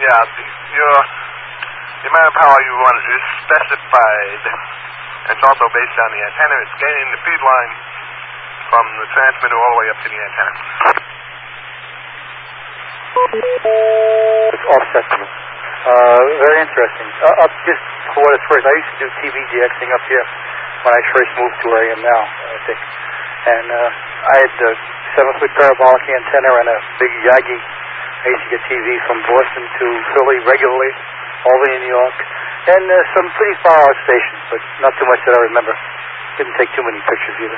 Yeah, the amount of power you want is specified. It's also based on the antenna. It's gaining the feed line from the transmitter all the way up to the antenna. It's offset. Very interesting. Just for what it's worth, I used to do TV DXing up here when I first moved to where I am now, I think. And I had a 7-foot parabolic antenna and a big Yagi. I used to get TV from Boston to Philly regularly, Albany, New York, and some pretty far-out stations, but not too much that I remember. Didn't take too many pictures either.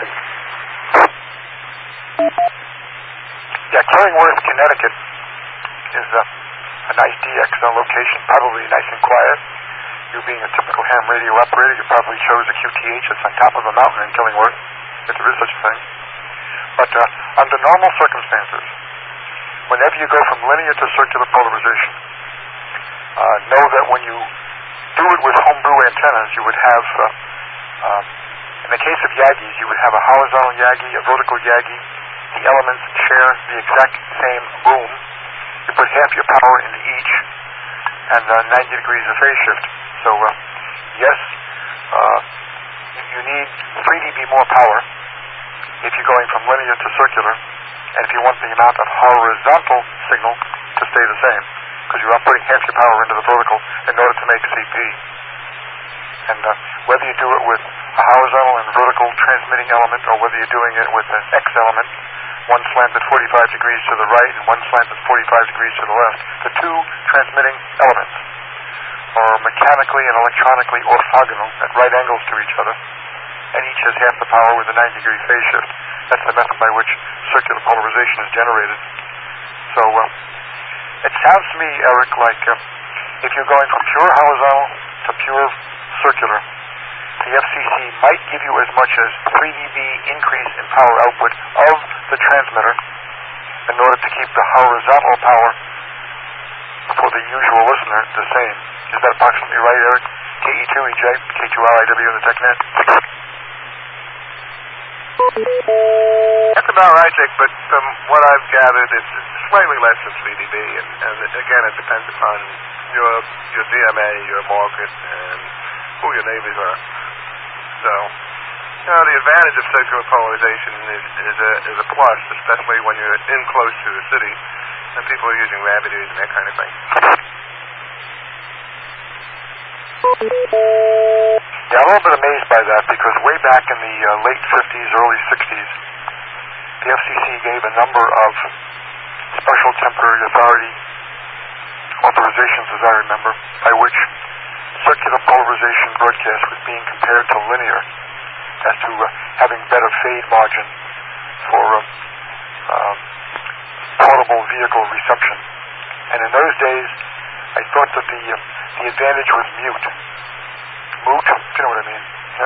Yeah, Killingworth, Connecticut is a nice DX location, probably nice and quiet. You being a typical ham radio operator, you probably chose a QTH that's on top of a mountain in Killingworth, if there is such a thing. But under normal circumstances, whenever you go from linear to circular polarization, know that when you do it with homebrew antennas, you would have, in the case of Yagis, you would have a horizontal Yagi, a vertical Yagi. The elements share the exact same boom. You put half your power into each, and 90 degrees of phase shift. So, yes, you need 3 dB more power if you're going from linear to circular, and if you want the amount of horizontal signal to stay the same, because you're putting half your power into the vertical in order to make CP. And whether you do it with a horizontal and vertical transmitting element, or whether you're doing it with an X element, one slanted 45 degrees to the right and one slanted 45 degrees to the left, the two transmitting elements are mechanically and electronically orthogonal at right angles to each other, and each has half the power with a 90-degree phase shift. That's the method by which circular polarization is generated. So it sounds to me, Eric, like if you're going from pure horizontal to pure circular, the FCC might give you as much as 3 dB increase in power output of the transmitter in order to keep the horizontal power for the usual listener the same. Is that approximately right, Eric? KE2EJ, K2RIW in the TechNet? That's about right, Jake, but from what I've gathered, it's slightly less than 3 dB, and again, it depends upon your DMA, your market, and who your neighbors are. So, the advantage of circular polarization is a plus, especially when you're in close to the city, and people are using rabbit ears and that kind of thing. Yeah, I'm a little bit amazed by that, because way back in the late 50s, early 60s, the FCC gave a number of special temporary authority authorizations, as I remember, by which circular polarization broadcast was being compared to linear as to having better fade margin for portable vehicle reception. And in those days, I thought that the advantage was mute. Moot? You know what I mean?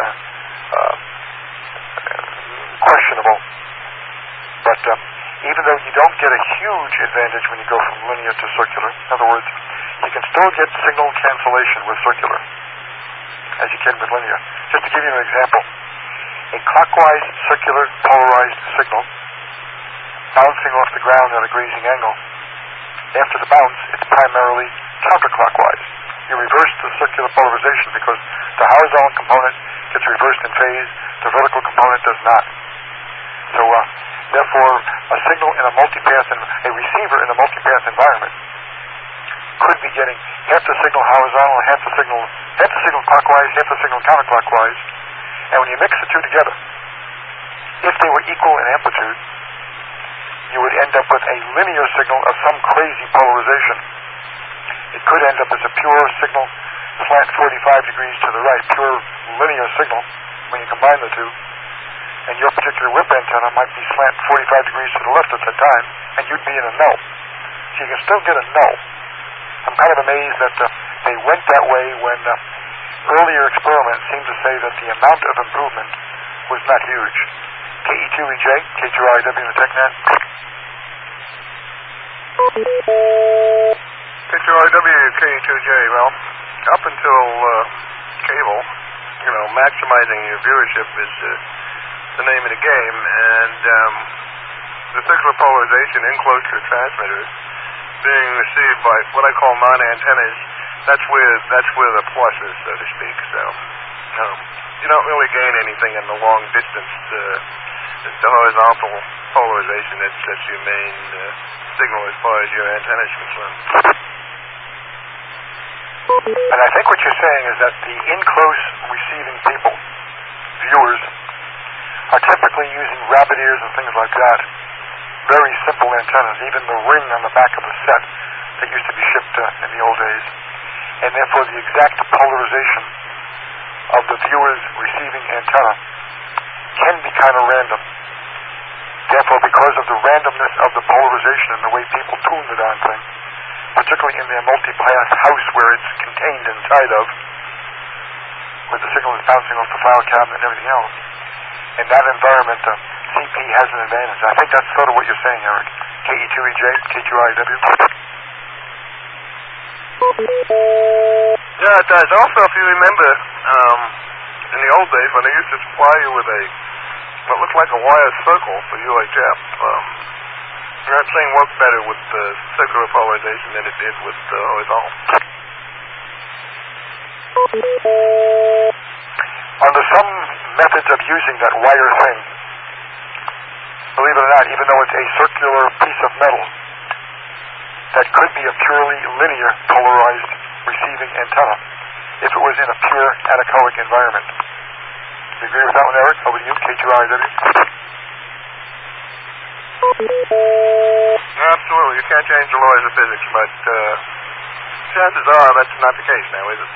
Questionable. But even though you don't get a huge advantage when you go from linear to circular, in other words, you can still get signal cancellation with circular, as you can with linear. Just to give you an example, a clockwise circular polarized signal bouncing off the ground at a grazing angle, after the bounce, it's primarily counterclockwise. You reverse the circular polarization because the horizontal component gets reversed in phase, the vertical component does not. So, therefore, a signal in a multipath, a receiver in a multipath environment could be getting half the signal horizontal, half the signal clockwise, half the signal counterclockwise. And when you mix the two together, if they were equal in amplitude, you would end up with a linear signal of some crazy polarization. It could end up as a pure signal slant 45 degrees to the right, pure linear signal when you combine the two. And your particular whip antenna might be slant 45 degrees to the left at that time, and you'd be in a null. So you can still get a null. I'm kind of amazed that they went that way when earlier experiments seemed to say that the amount of improvement was not huge. KE2EJ, K2RIW in the TechNet. K2RIW, KE2J, well, up until cable, maximizing your viewership is the name of the game, and the circular polarization in close to the transmitters being received by what I call non-antennas, that's where the plus is, so to speak. So you don't really gain anything in the long distance. The horizontal polarization that's your main signal as far as your antenna is concerned. And I think what you're saying is that the in-close receiving people, viewers, are typically using rabbit ears and things like that. Very simple antennas, even the ring on the back of the set that used to be shipped in the old days. And therefore the exact polarization of the viewer's receiving antenna can be kind of random. Therefore, because of the randomness of the polarization and the way people tune the darn thing, particularly in their multi-pass house where it's contained inside of, where the signal is bouncing off the file cabinet and everything else, in that environment, CP has an advantage. I think that's sort of what you're saying, Eric. KE2EJ, K2IW. Yeah, it does. Also, if you remember, in the old days when they used to supply you with what looked like a wire circle for UHF, that thing worked better with the circular polarization than it did with the horizontal. Under some methods of using that wire thing, believe it or not, even though it's a circular piece of metal, that could be a purely linear polarized receiving antenna if it was in a pure anechoic environment. Do you agree with that one, Eric? Over to you, K2IW. Absolutely. You can't change the laws of physics, but chances are that's not the case now, is it?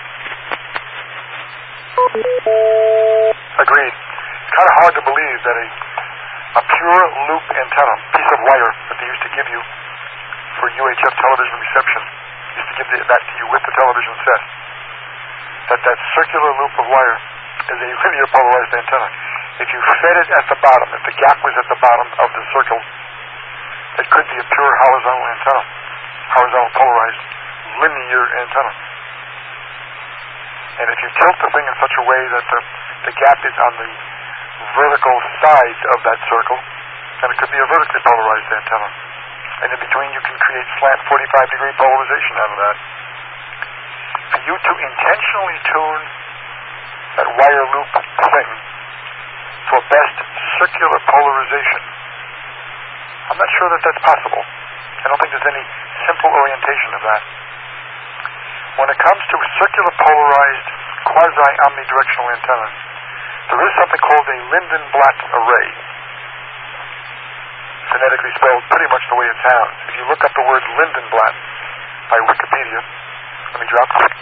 Agreed. It's kind of hard to believe that a pure loop antenna, piece of wire that they used to give you for UHF television reception, used to give that to you with the television set, that circular loop of wire is a linear polarized antenna. If you fed it at the bottom, if the gap was at the bottom of the circle, it could be a pure horizontal antenna, horizontal polarized linear antenna. And if you tilt the thing in such a way that the gap is on the vertical side of that circle, then it could be a vertically polarized antenna. And in between you can create slant 45-degree polarization out of that. For you to intentionally tune that wire loop thing for best circular polarization, I'm not sure that that's possible. I don't think there's any simple orientation of that. When it comes to circular polarized quasi-omnidirectional antennas, there is something called a Lindenblatt array, phonetically spelled pretty much the way it sounds. If you look up the word Lindenblatt by Wikipedia, let me drop it.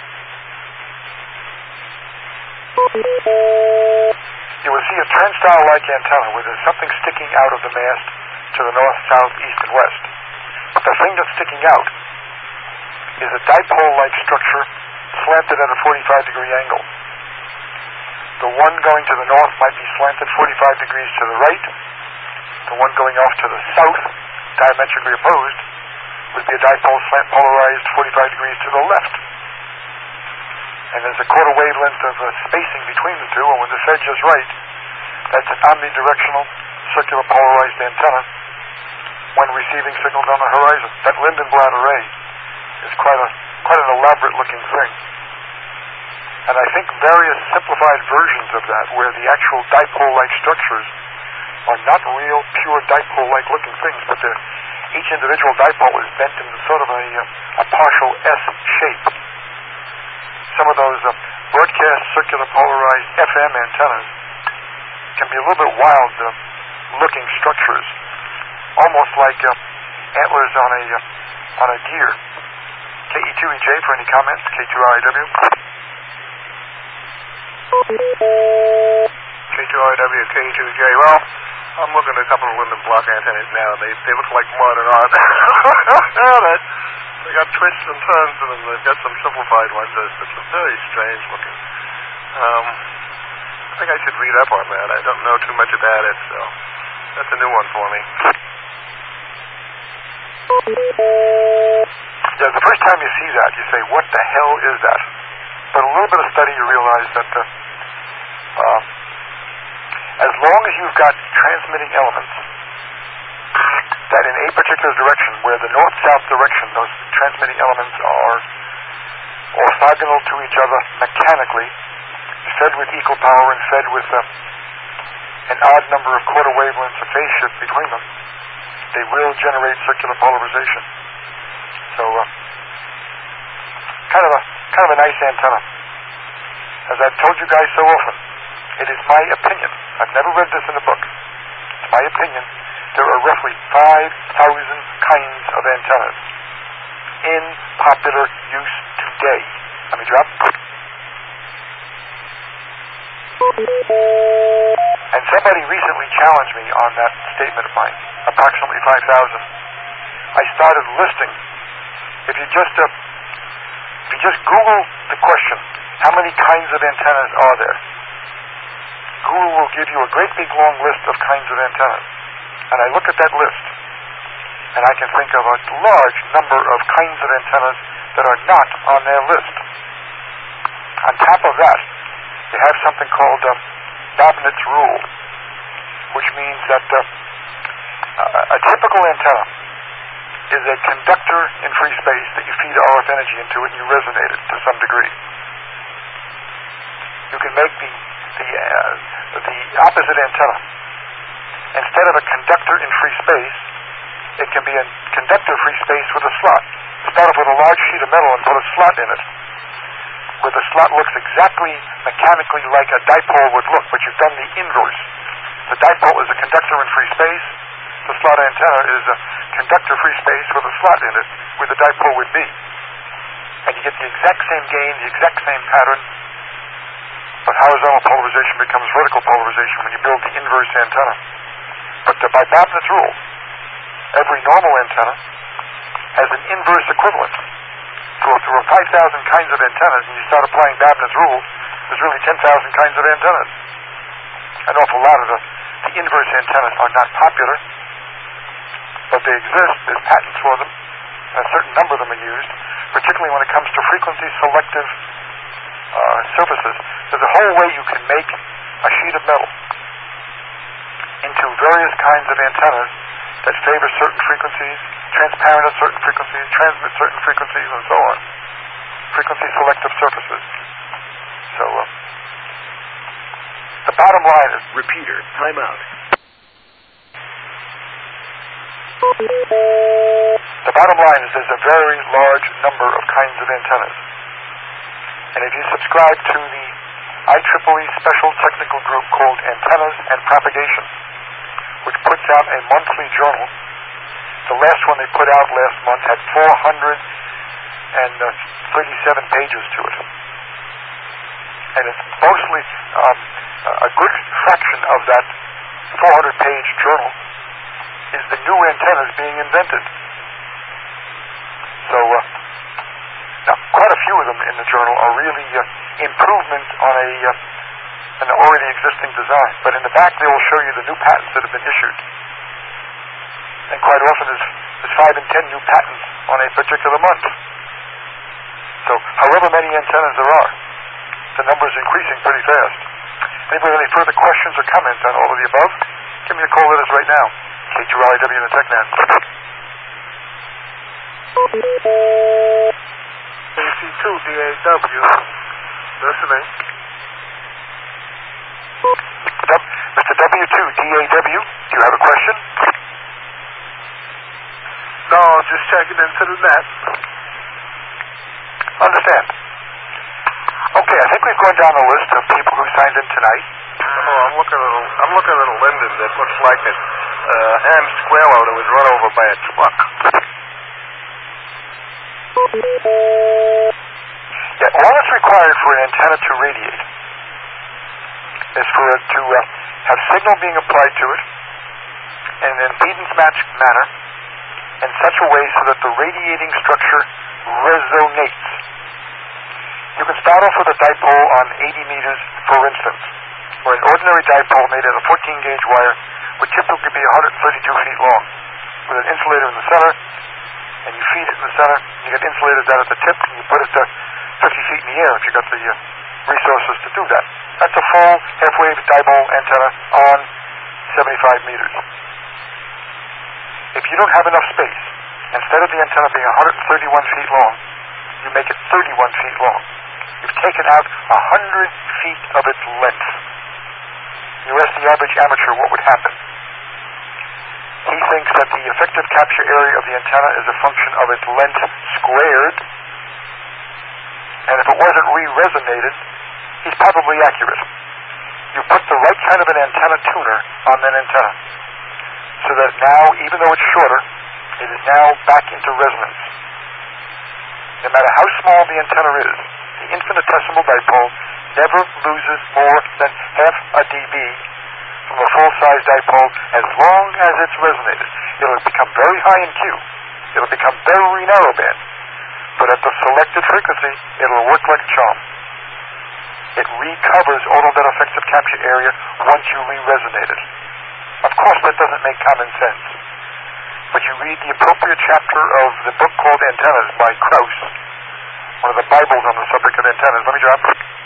You will see a turnstile-like antenna where there's something sticking out of the mast to the north, south, east, and west. But the thing that's sticking out is a dipole-like structure slanted at a 45-degree angle. The one going to the north might be slanted 45 degrees to the right. The one going off to the south, diametrically opposed, would be a dipole slant polarized 45 degrees to the left. And there's a quarter wavelength of spacing between the two, and when they're fed just right, that's an omnidirectional circular polarized antenna when receiving signals on the horizon. That Lindenblatt array is quite an elaborate looking thing. And I think various simplified versions of that, where the actual dipole-like structures are not real pure dipole-like looking things, but each individual dipole is bent into sort of a partial S shape. Some of those broadcast circular polarized FM antennas can be a little bit wild looking structures, almost like antlers on a deer. KE2EJ for any comments. K2IW. K2IW, KE2EJ. Well, I'm looking at a couple of Lindenblatt antennas now, and they look like modern art. They got twists and turns in them. They've got some simplified ones. It's very strange looking. I think I should read up on that. I don't know too much about it, so that's a new one for me. Yeah, the first time you see that, you say, what the hell is that? But a little bit of study, you realize that as long as you've got transmitting elements that any particular direction where the north-south direction, those transmitting elements are orthogonal to each other mechanically, fed with equal power and fed with an odd number of quarter wavelengths of phase shift between them, they will generate circular polarization. So, kind of a nice antenna. As I've told you guys so often, it is my opinion. I've never read this in a book. It's my opinion. There are roughly 5,000 kinds of antennas in popular use today. Let me drop. And somebody recently challenged me on that statement of mine, approximately 5,000. I started listing. If you just Google the question, how many kinds of antennas are there? Google will give you a great big long list of kinds of antennas. And I look at that list, and I can think of a large number of kinds of antennas that are not on their list. On top of that, they have something called Babinet's rule, which means that a typical antenna is a conductor in free space that you feed RF energy into it and you resonate it to some degree. You can make the opposite antenna. Instead of a conductor in free space, it can be a conductor free space with a slot. Start off with a large sheet of metal and put a slot in it, where the slot looks exactly mechanically like a dipole would look, but you've done the inverse. The dipole is a conductor in free space. The slot antenna is a conductor free space with a slot in it, where the dipole would be. And you get the exact same gain, the exact same pattern, but horizontal polarization becomes vertical polarization when you build the inverse antenna. But by Babinet's rule, every normal antenna has an inverse equivalent. So if there were 5,000 kinds of antennas and you start applying Babinet's rule, there's really 10,000 kinds of antennas. An awful lot of the inverse antennas are not popular, but they exist. There's patents for them. A certain number of them are used, particularly when it comes to frequency selective surfaces. There's a whole way you can make a sheet of metal into various kinds of antennas that favor certain frequencies, transparent at certain frequencies, transmit certain frequencies, and so on. Frequency selective surfaces. So, the bottom line is... Repeater, time out. The bottom line is there's a very large number of kinds of antennas. And if you subscribe to the IEEE special technical group called Antennas and Propagation, which puts out a monthly journal, the last one they put out last month had 437 pages to it. And it's mostly a good fraction of that 400-page journal is the new antennas being invented. So, now, quite a few of them in the journal are really improvements on an already existing design. But in the back, they will show you the new patents that have been issued. And quite often, there's 5 and 10 new patents on a particular month. So, however many antennas there are, the number is increasing pretty fast. Anybody have any further questions or comments on all of the above? Give me a call at us right now. K2RIW in the TechNet. AC2DAW. Listening. Mr. W2DAW, do you have a question? No, just checking into the net. Understand. Okay, I think we've gone down the list of people who signed in tonight. Oh, I'm looking at a Linden that looks like a ham squalo that was run over by a truck. Yeah, all that's required for an antenna to radiate is for it to have signal being applied to it in an impedance matched manner in such a way so that the radiating structure resonates. You can start off with a dipole on 80 meters, for instance, where an ordinary dipole made out of 14-gauge wire would typically be 132 feet long, with an insulator in the center, and you feed it in the center, you get insulators down at the tip, and you put it to 50 feet in the air if you got the resources to do that. That's a full half-wave dipole antenna on 75 meters. If you don't have enough space, instead of the antenna being 131 feet long, you make it 31 feet long. You've taken out 100 feet of its length. You ask the average amateur what would happen. He thinks that the effective capture area of the antenna is a function of its length squared, and if it wasn't re-resonated, he's probably accurate. You put the right kind of an antenna tuner on that antenna, so that now, even though it's shorter, it is now back into resonance. No matter how small the antenna is, the infinitesimal dipole never loses more than half a dB from a full-size dipole as long as it's resonated. It'll become very high in Q. It'll become very narrowband. But at the selected frequency, it'll work like a charm. It recovers all of that effective capture area once you re-resonate it. Of course, that doesn't make common sense. But you read the appropriate chapter of the book called Antennas by Krauss, one of the Bibles on the subject of antennas. Let me drop.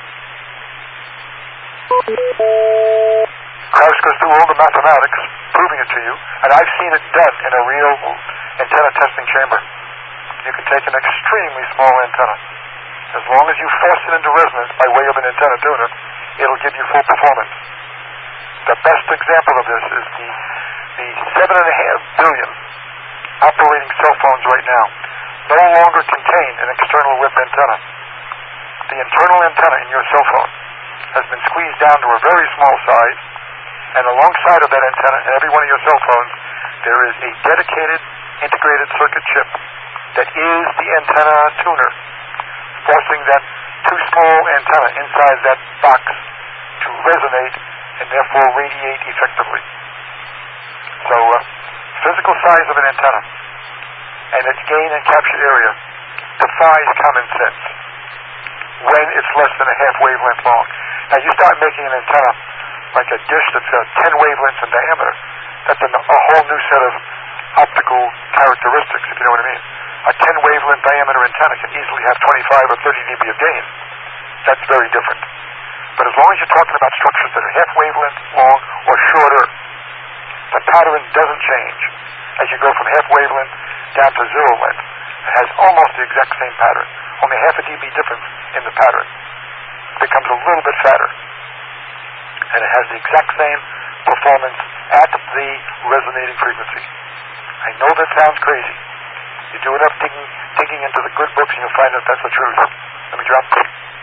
Krauss goes through all the mathematics, proving it to you, and I've seen it done in a real antenna testing chamber. You can take an extremely small antenna. As long as you force it into resonance by way of an antenna tuner, it'll give you full performance. The best example of this is the 7.5 billion operating cell phones right now no longer contain an external whip antenna. The internal antenna in your cell phone has been squeezed down to a very small size, and alongside of that antenna in every one of your cell phones, there is a dedicated integrated circuit chip that is the antenna tuner, forcing that too small antenna inside that box to resonate and therefore radiate effectively. So, physical size of an antenna and its gain and capture area defies common sense when it's less than a half wavelength long. Now, you start making an antenna like a dish that's 10 wavelengths in diameter, that's a whole new set of optical characteristics, if you know what I mean. A 10 wavelength diameter antenna can easily have 25 or 30 dB of gain. That's very different. But as long as you're talking about structures that are half wavelength long or shorter, the pattern doesn't change. As you go from half wavelength down to zero length, it has almost the exact same pattern, only half a dB difference in the pattern. It becomes a little bit fatter, and it has the exact same performance at the resonating frequency. I know that sounds crazy. You do enough digging into the good books and you'll find that that's the truth. Let me drop.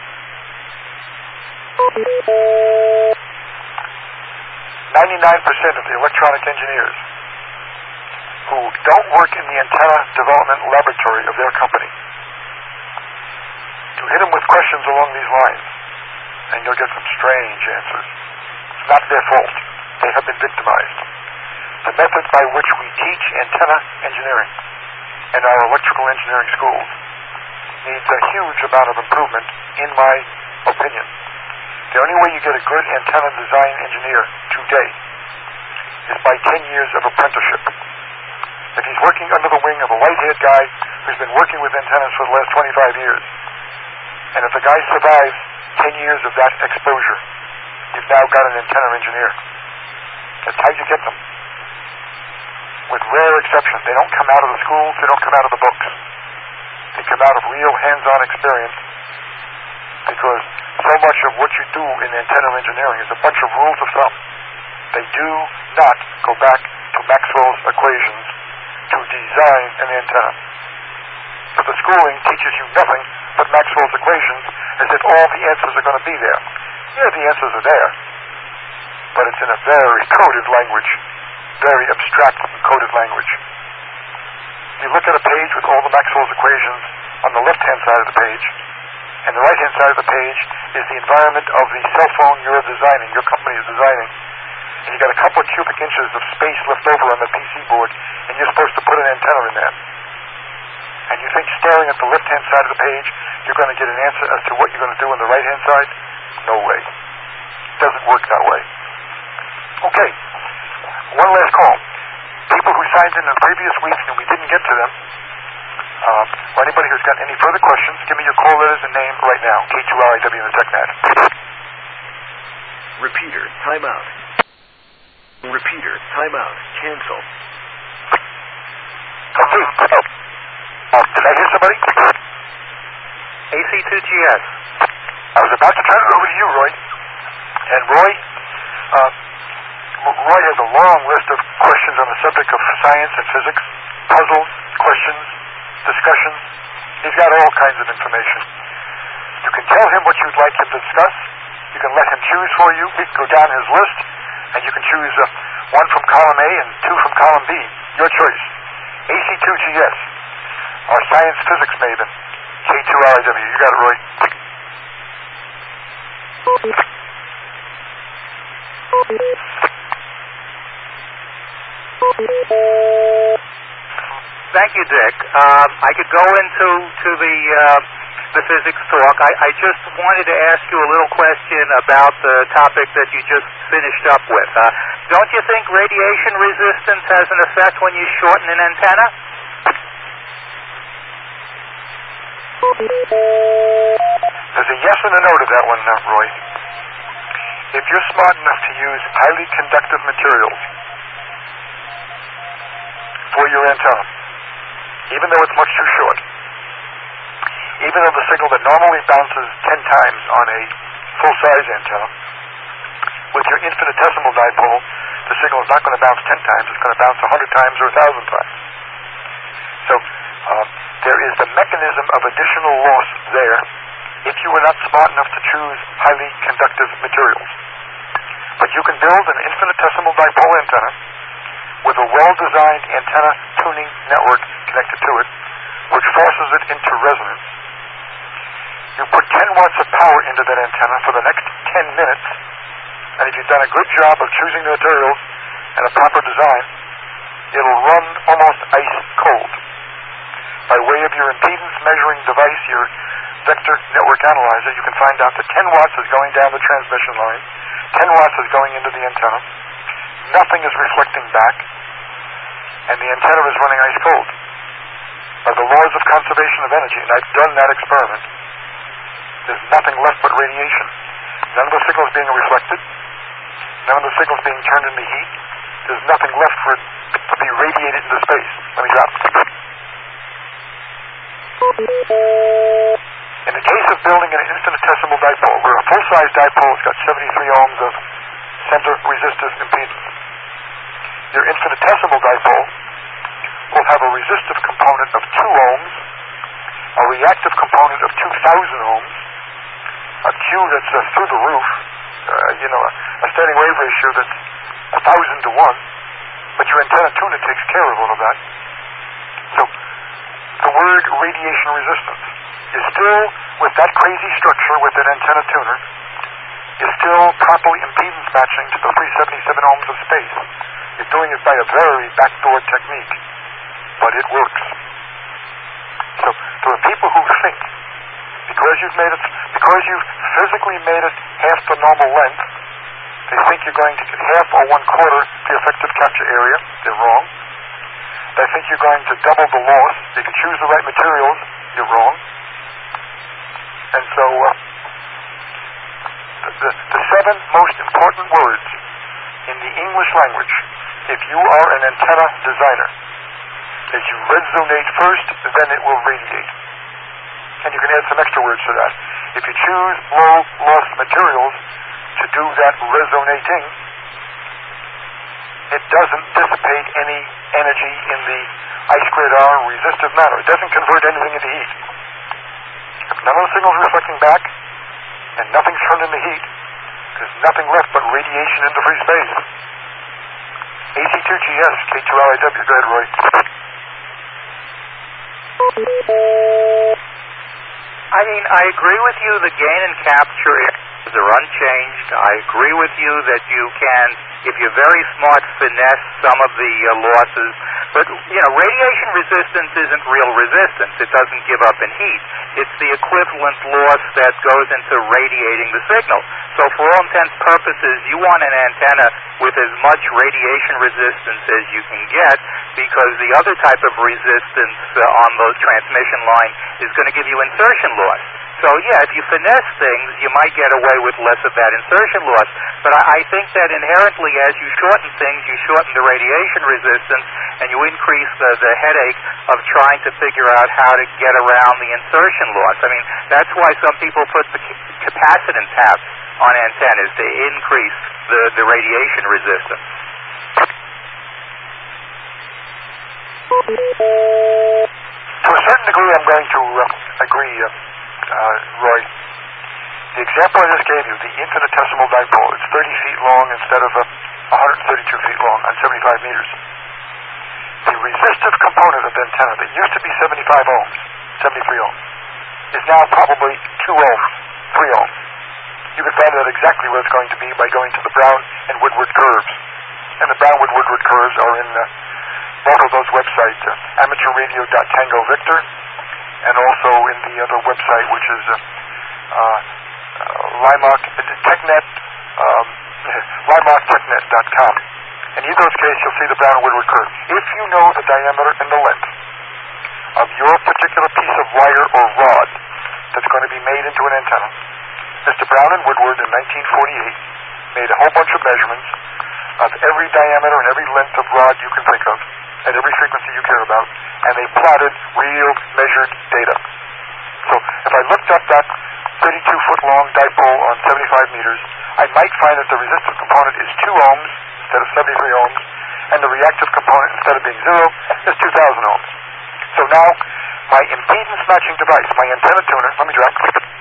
99% of the electronic engineers who don't work in the antenna development laboratory of their company, you hit them with questions along these lines, and you'll get some strange answers. It's not their fault. They have been victimized. The methods by which we teach antenna engineering in our electrical engineering schools needs a huge amount of improvement, in my opinion. The only way you get a good antenna design engineer today is by 10 years of apprenticeship. If he's working under the wing of a white-haired guy who's been working with antennas for the last 25 years, and if the guy survives 10 years of that exposure, you've now got an antenna engineer. That's how you get them. With rare exception, they don't come out of the schools, they don't come out of the books. They come out of real hands-on experience, because so much of what you do in antenna engineering is a bunch of rules of thumb. They do not go back to Maxwell's equations to design an antenna. So the schooling teaches you nothing but Maxwell's equations, as if all the answers are going to be there. Yeah, the answers are there, but it's in a very coded language, very abstract coded language. You look at a page with all the Maxwell's equations on the left-hand side of the page, and the right-hand side of the page is the environment of the cell phone you're designing, your company is designing. And you got a couple of cubic inches of space left over on the PC board, and you're supposed to put an antenna in there. And you think staring at the left-hand side of the page, you're going to get an answer as to what you're going to do on the right-hand side? No way. It doesn't work that way. Okay. One last call. People who signed in the previous week and we didn't get to them, or anybody who's got any further questions, give me your call letters and name right now. K2RIW in the TechNet. Repeater, timeout. Repeater, timeout. Cancel. Okay. Did I hear somebody? AC2GS. I was about to turn it over to you, Roy. And Roy has a long list of questions on the subject of science and physics, puzzles, questions, discussions. He's got all kinds of information. You can tell him what you'd like him to discuss. You can let him choose for you. He can go down his list, and you can choose one from column A and two from column B. Your choice. AC2GS, our science physics maven. K2RIW. You got it, Roy. Thank you, Dick. I could go into the physics talk. I just wanted to ask you a little question about the topic that you just finished up with. Don't you think radiation resistance has an effect when you shorten an antenna? There's a yes and a no to that one, Roy. If you're smart enough to use highly conductive materials for your antenna, even though it's much too short, even though the signal that normally bounces 10 times on a full-size antenna, with your infinitesimal dipole, the signal is not going to bounce 10 times, it's going to bounce 100 times or 1,000 times. So there is the mechanism of additional loss there if you were not smart enough to choose highly conductive materials. But you can build an infinitesimal dipole antenna with a well-designed antenna tuning network connected to it, which forces it into resonance. You put 10 watts of power into that antenna for the next 10 minutes, and if you've done a good job of choosing the materials and a proper design, it'll run almost ice cold. By way of your impedance measuring device, your vector network analyzer, you can find out that 10 watts is going down the transmission line, 10 watts is going into the antenna, nothing is reflecting back, and the antenna is running ice cold. By the laws of conservation of energy, and I've done that experiment, there's nothing left but radiation. None of the signals being reflected, none of the signals being turned into heat. There's nothing left for it to be radiated into space. Let me drop. In the case of building an infinitesimal dipole, where a full-size dipole has got 73 ohms of center resistive impedance, your infinitesimal dipole will have a resistive component of 2 ohms, a reactive component of 2,000 ohms, a Q that's through the roof, a standing wave ratio that's 1,000 to 1, but your antenna tuner takes care of all of that. So the word radiation resistance is still, with that crazy structure with that antenna tuner, is still properly impedance matching to the 377 ohms of space. You're doing it by a very backdoor technique, but it works. So there are people who think because you've physically made it half the normal length, they think you're going to get half or 1/4 the effective capture area. They're wrong. They think you're going to double the loss. They can choose the right materials. You're wrong. And so the 7 most important words in the English language, if you are an antenna designer, is you resonate first, then it will radiate. And you can add some extra words to that. If you choose low-loss materials to do that resonating, it doesn't dissipate any energy in the I²R resistive matter. It doesn't convert anything into heat. If none of the signals are reflecting back and nothing's turned into heat, there's nothing left but radiation into free space. AC2GS, K2RIW. Go ahead, Roy. I mean, I agree with you the gain and capture are unchanged. I agree with you that you can, if you're very smart, finesse some of the losses. But, radiation resistance isn't real resistance. It doesn't give up in heat. It's the equivalent loss that goes into radiating the signal. So for all intents and purposes, you want an antenna with as much radiation resistance as you can get, because the other type of resistance on the transmission line is going to give you insertion loss. So, yeah, if you finesse things, you might get away with less of that insertion loss. But I think that inherently, as you shorten things, you shorten the radiation resistance, and you increase the headache of trying to figure out how to get around the insertion loss. I mean, that's why some people put the capacitance taps on antennas to increase the radiation resistance. To a certain degree, I'm going to agree, Roy. The example I just gave you, the infinitesimal dipole, it's 30 feet long instead of 132 feet long on 75 meters. The resistive component of the antenna that used to be 75 ohms, 73 ohms, is now probably 2 ohms, 3 ohms. You can find out exactly what it's going to be by going to the Brown and Woodward curves. And the Brown and Woodward curves are in both of those websites, amateurradio.tango Victor, and also in the other website, which is LiMARCTechnet.com. In either of those cases, you'll see the Brown and Woodward curve. If you know the diameter and the length of your particular piece of wire or rod that's going to be made into an antenna, Mr. Brown and Woodward in 1948 made a whole bunch of measurements of every diameter and every length of rod you can think of at every frequency you care about, and they plotted real measured data. So if I looked up that 32-foot-long dipole on 75 meters, I might find that the resistive component is 2 ohms instead of 73 ohms, and the reactive component, instead of being 0, is 2,000 ohms. So now, my impedance matching device, my antenna tuner, let me drop.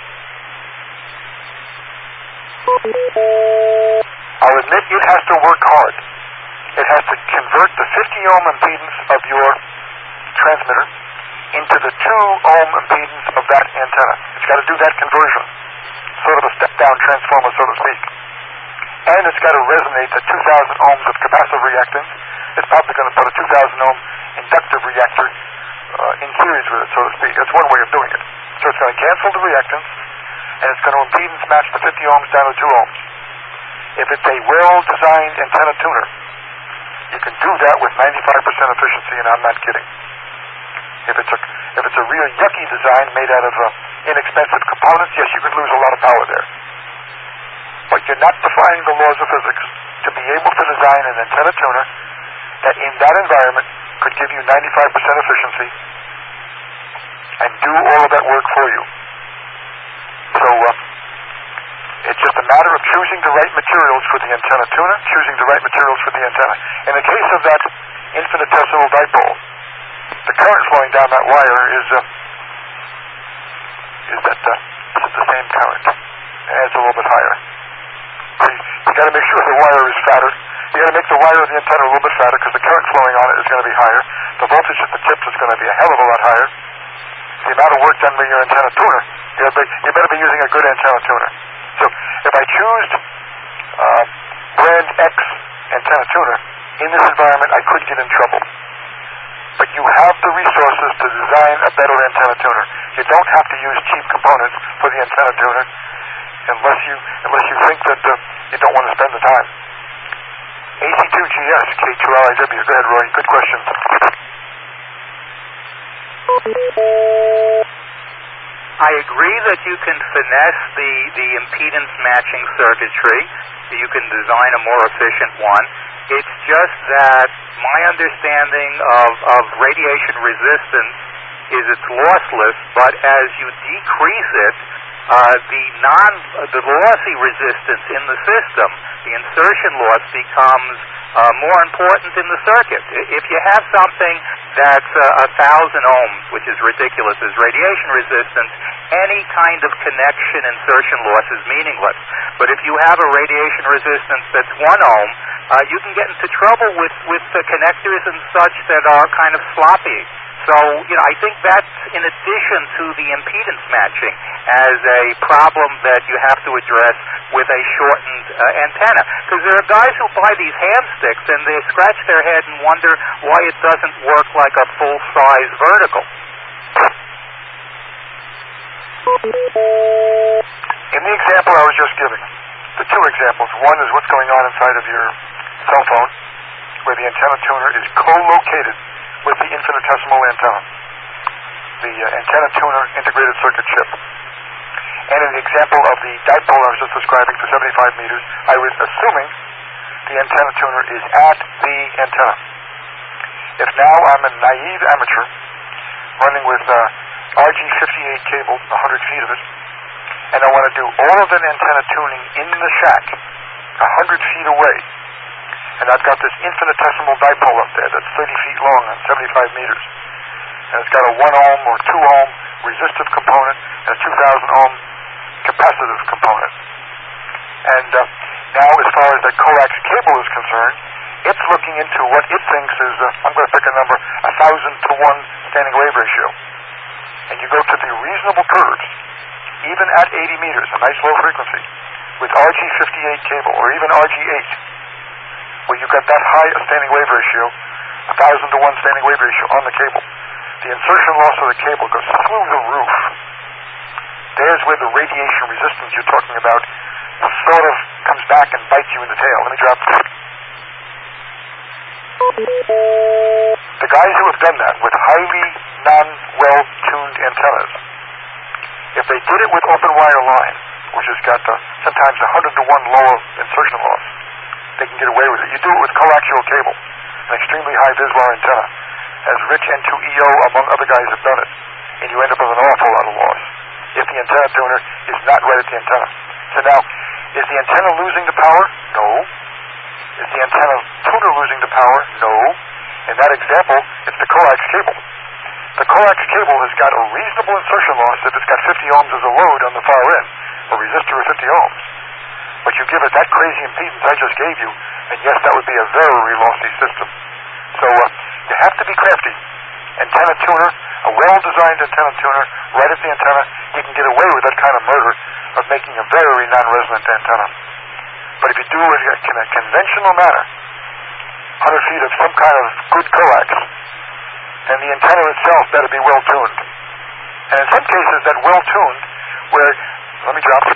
I'll admit it has to work hard. It has to convert the 50 ohm impedance of your transmitter into the 2 ohm impedance of that antenna. It's got to do that conversion, sort of a step-down transformer, so to speak. And it's got to resonate at 2,000 ohms of capacitive reactance. It's probably going to put a 2,000 ohm inductive reactor in series with it, so to speak. That's one way of doing it. So it's going to cancel the reactance, and it's going to impedance match the 50 ohms down to 2 ohms. If it's a well-designed antenna tuner, you can do that with 95% efficiency, and I'm not kidding. If it's a real yucky design made out of inexpensive components, yes, you could lose a lot of power there. But you're not defying the laws of physics to be able to design an antenna tuner that in that environment could give you 95% efficiency and do all of that work for you. So it's just a matter of choosing the right materials for the antenna tuner, choosing the right materials for the antenna. In the case of that infinitesimal dipole, the current flowing down that wire is the same current. It's a little bit higher. So you got to make sure the wire is fatter. You got to make the wire of the antenna a little bit fatter because the current flowing on it is going to be higher. The voltage at the tips is going to be a hell of a lot higher. The amount of work done by your antenna tuner, you better be using a good antenna tuner. So if I choose brand X antenna tuner, in this environment I could get in trouble. But you have the resources to design a better antenna tuner. You don't have to use cheap components for the antenna tuner unless you think that you don't want to spend the time. AC2GS, K2LIW. Go ahead, Roy. Good question. I agree that you can finesse the impedance matching circuitry. You can design a more efficient one. It's just that my understanding of radiation resistance is it's lossless, but as you decrease it, the lossy resistance in the system, the insertion loss becomes more important in the circuit. If you have something that's 1,000 ohms, which is ridiculous as radiation resistance, any kind of connection insertion loss is meaningless. But if you have a radiation resistance that's 1 ohm, you can get into trouble with the connectors and such that are kind of sloppy. So, I think that's in addition to the impedance matching as a problem that you have to address with a shortened antenna. Because there are guys who buy these ham sticks and they scratch their head and wonder why it doesn't work like a full-size vertical. In the example I was just giving, the two examples, one is what's going on inside of your cell phone, where the antenna tuner is co-located with the infinitesimal antenna, the antenna tuner integrated circuit chip. And in the example of the dipole I was just describing for 75 meters, I was assuming the antenna tuner is at the antenna. If now I'm a naive amateur running with RG58 cable, 100 feet of it, and I want to do all of that antenna tuning in the shack, 100 feet away, and I've got this infinitesimal dipole up there that's 30 feet long and 75 meters, and it's got a 1 ohm or 2 ohm resistive component and a 2,000 ohm capacitive component. And now as far as the coax cable is concerned, it's looking into what it thinks is, I'm going to pick a number, 1,000 to 1 standing wave ratio. And you go to the reasonable curves, even at 80 meters, a nice low frequency, with RG58 cable or even RG8, where you've got that high a standing wave ratio, 1,000 to 1 standing wave ratio on the cable, the insertion loss of the cable goes through the roof. There's where the radiation resistance you're talking about sort of comes back and bites you in the tail. Let me drop. The guys who have done that with highly non-well-tuned antennas, if they did it with open wire line, which has got sometimes 100 to 1 lower insertion loss, they can get away with it. You do it with coaxial cable, an extremely high VISLAR antenna, as Rich N2EO, among other guys, have done it, and you end up with an awful lot of loss if the antenna tuner is not right at the antenna. So now, is the antenna losing the power? No. Is the antenna tuner losing the power? No. In that example, it's the coax cable. The coax cable has got a reasonable insertion loss if it's got 50 ohms as a load on the far end, a resistor of 50 ohms. But you give it that crazy impedance I just gave you, and yes, that would be a very lossy system. So you have to be crafty. Antenna tuner, a well-designed antenna tuner, right at the antenna, you can get away with that kind of murder of making a very non-resonant antenna. But if you do it in a conventional manner, 100 feet of some kind of good coax, and the antenna itself better be well-tuned. And in some cases, that well-tuned, where, let me drop.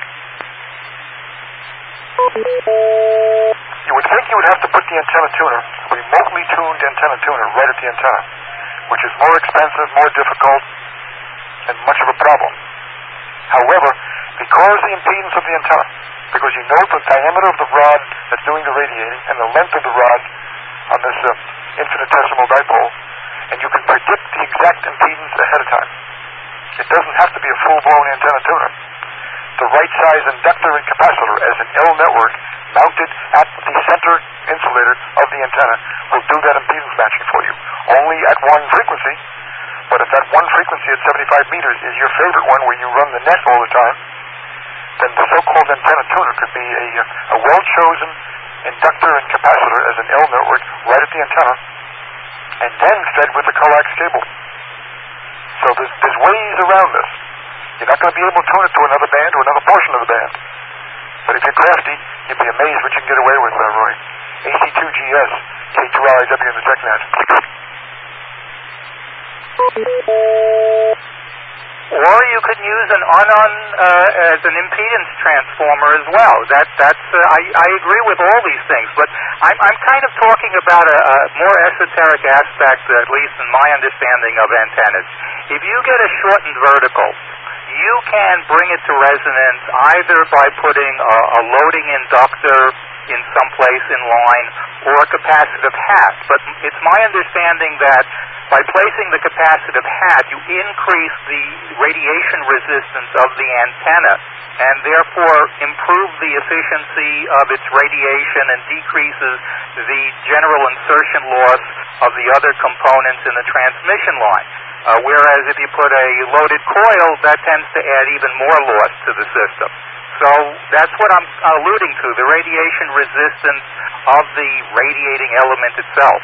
You would think you would have to put the antenna tuner, remotely tuned antenna tuner, right at the antenna, which is more expensive, more difficult, and much of a problem. However, because the impedance of the antenna, because you know the diameter of the rod that's doing the radiating and the length of the rod on this infinitesimal dipole, and you can predict the exact impedance ahead of time. It doesn't have to be a full-blown antenna tuner. The right size inductor and capacitor as an L network mounted at the center insulator of the antenna will do that impedance matching for you. Only at one frequency, but if that one frequency at 75 meters is your favorite one where you run the net all the time, then the so-called antenna tuner could be a well-chosen inductor and capacitor as an L network right at the antenna, and then fed with the coax cable. So there's ways around this. You're not going to be able to tune it to another band or another portion of the band. But if you're crafty, you'd be amazed what you can get away with, Roy. AC2GS, K2RIW in the TechNet. Or you could use an as an impedance transformer as well. I agree with all these things, but I'm kind of talking about a more esoteric aspect, at least in my understanding of antennas. If you get a shortened vertical, you can bring it to resonance either by putting a loading inductor in some place in line or a capacitive hat. But it's my understanding that by placing the capacitive hat, you increase the radiation resistance of the antenna and therefore improve the efficiency of its radiation and decreases the general insertion loss of the other components in the transmission line. Whereas if you put a loaded coil, that tends to add even more loss to the system. So that's what I'm alluding to, the radiation resistance of the radiating element itself.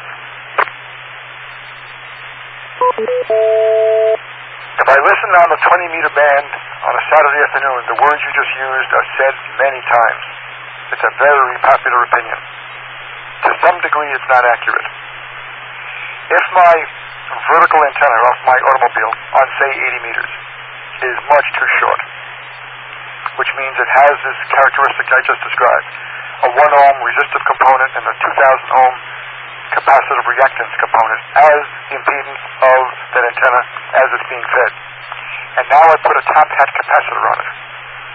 If I listen on the 20-meter band on a Saturday afternoon, the words you just used are said many times. It's a very popular opinion. To some degree, it's not accurate. If my vertical antenna off my automobile on, say, 80 meters is much too short, which means it has this characteristic I just described, a 1 ohm resistive component and a 2,000 ohm capacitive reactance component as the impedance of that antenna as it's being fed. And now I put a top hat capacitor on it.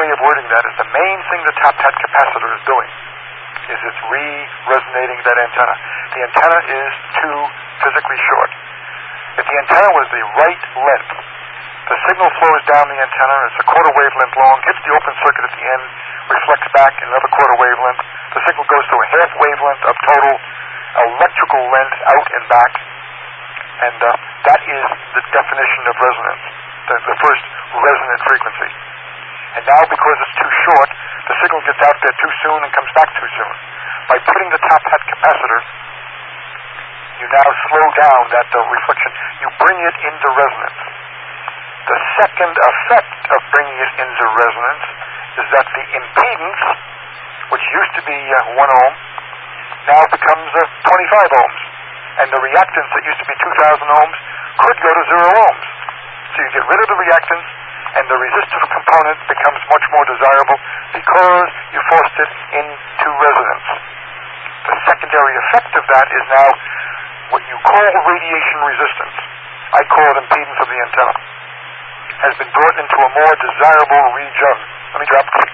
way of wording that is the main thing the top hat capacitor is doing is it's re-resonating that antenna. The antenna is too physically short. If the antenna was the right length, the signal flows down the antenna, it's a quarter wavelength long, hits the open circuit at the end, reflects back another quarter wavelength. The signal goes to a half wavelength of total electrical length out and back, and that is the definition of resonance, the first resonant frequency. And now, because it's too short, the signal gets out there too soon and comes back too soon. By putting the top hat capacitor, you now slow down that reflection. You bring it into resonance. The second effect of bringing it into resonance is that the impedance, which used to be 1 ohm, now becomes 25 ohms. And the reactance that used to be 2,000 ohms could go to 0 ohms. So you get rid of the reactance, and the resistive component becomes much more desirable because you forced it into resonance. The secondary effect of that is now what you call radiation resistance. I call it impedance of the antenna. Has been brought into a more desirable region. Let me drop it.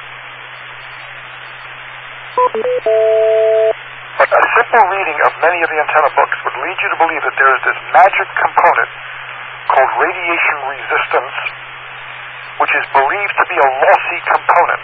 But a simple reading of many of the antenna books would lead you to believe that there is this magic component called radiation resistance, which is believed to be a lossy component.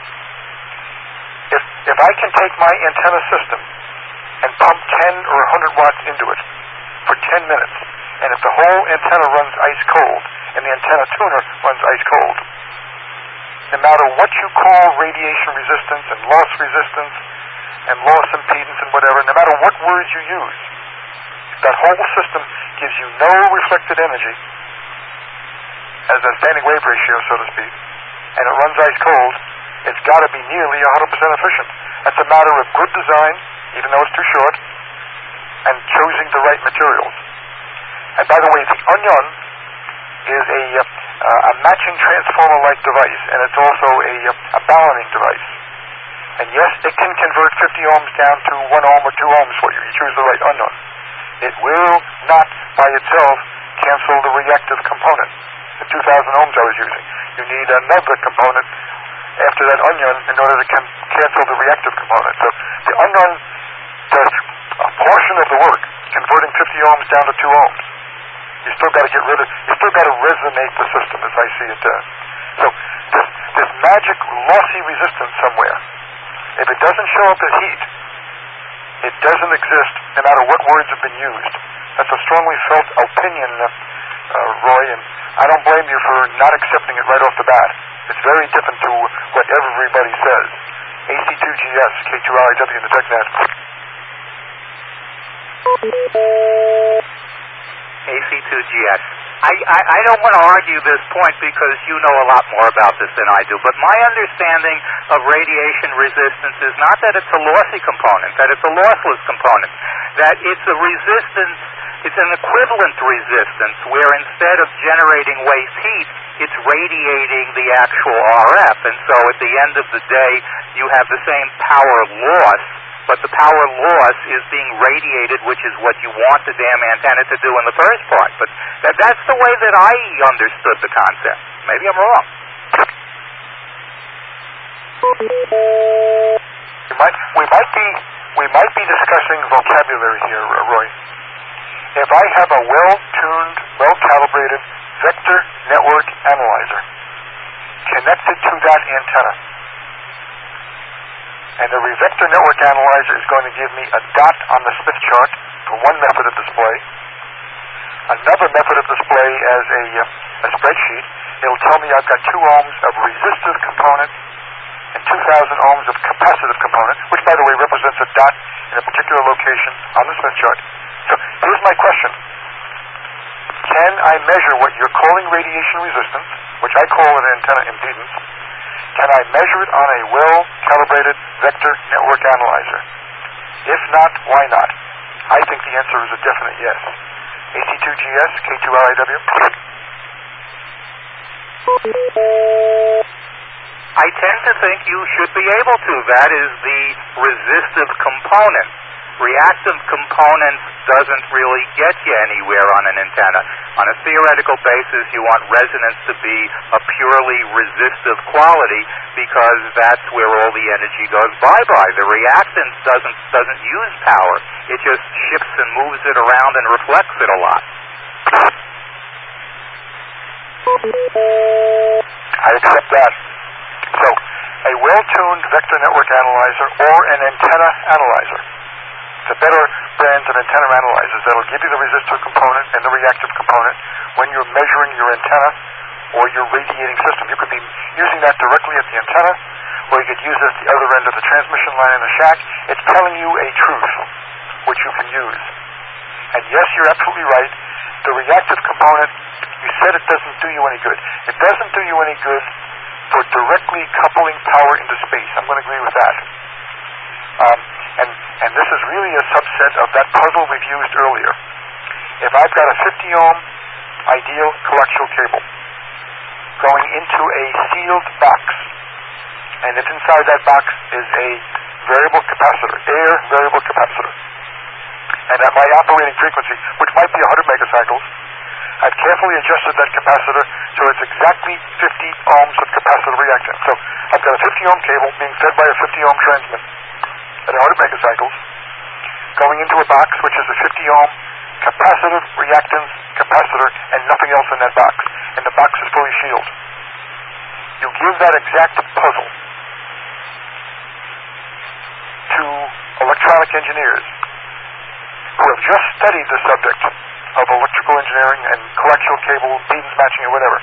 If I can take my antenna system and pump 10 or 100 watts into it for 10 minutes, and if the whole antenna runs ice cold, and the antenna tuner runs ice cold, no matter what you call radiation resistance and loss resistance and loss impedance and whatever, no matter what words you use, that whole system gives you no reflected energy as a standing wave ratio, so to speak, and it runs ice cold. It's got to be nearly 100% efficient. That's a matter of good design, even though it's too short, and choosing the right materials. And by the way, the Onion is a matching transformer-like device, and it's also a balancing device. And yes, it can convert 50 ohms down to 1 ohm or 2 ohms for you. You choose the right Onion. It will not, by itself, cancel the reactive component. The 2,000 ohms I was using. You need another component after that Onion in order to cancel the reactive component. So the Onion does a portion of the work, converting 50 ohms down to 2 ohms. You still got to get rid of, you still got to resonate the system as I see it does. So this magic lossy resistance somewhere, if it doesn't show up as heat, it doesn't exist no matter what words have been used. That's a strongly felt opinion, Roy, and I don't blame you for not accepting it right off the bat. It's very different to what everybody says. AC2GS, K2RIW in the TechNet. AC2GS. I don't want to argue this point because you know a lot more about this than I do, but my understanding of radiation resistance is not that it's a lossy component, that it's a lossless component, that it's a resistance, it's an equivalent resistance where instead of generating waste heat, it's radiating the actual RF, and so at the end of the day, you have the same power loss, but the power loss is being radiated, which is what you want the damn antenna to do in the first part. But that's the way that I understood the concept. Maybe I'm wrong. We might be discussing vocabulary here, Roy. If I have a well-tuned, well-calibrated vector network analyzer connected to that antenna, and the vector network analyzer is going to give me a dot on the Smith chart for one method of display, another method of display as a spreadsheet. It'll tell me I've got 2 ohms of resistive component and 2,000 ohms of capacitive component, which, by the way, represents a dot in a particular location on the Smith chart. So here's my question. Can I measure what you're calling radiation resistance, which I call an antenna impedance? Can I measure it on a well-calibrated vector network analyzer? If not, why not? I think the answer is a definite yes. AC2GS, K2RIW. I tend to think you should be able to. That is the resistive component. reactive components doesn't really get you anywhere on an antenna. On a theoretical basis, you want resonance to be a purely resistive quality because that's where all the energy goes bye-bye. The reactance doesn't use power. It just shifts and moves it around and reflects it a lot. I accept that. So, a well-tuned vector network analyzer or an antenna analyzer. The better brands of antenna analyzers that'll give you the resistive component and the reactive component when you're measuring your antenna or your radiating system. You could be using that directly at the antenna, or you could use it at the other end of the transmission line in the shack. It's telling you a truth, which you can use. And yes, you're absolutely right. The reactive component, you said it doesn't do you any good. It doesn't do you any good for directly coupling power into space. I'm going to agree with that. And this is really a subset of that puzzle we've used earlier. If I've got a 50 ohm ideal coaxial cable going into a sealed box, and if inside that box is a variable capacitor, air variable capacitor, and at my operating frequency, which might be 100 megacycles, I've carefully adjusted that capacitor so it's exactly 50 ohms of capacitor reactance. So I've got a 50 ohm cable being fed by a 50 ohm transmit at 100 megacycles, going into a box which is a 50 ohm capacitor, reactance, capacitor, and nothing else in that box. And the box is fully shielded. You give that exact puzzle to electronic engineers who have just studied the subject of electrical engineering and coaxial cable, impedance matching, or whatever.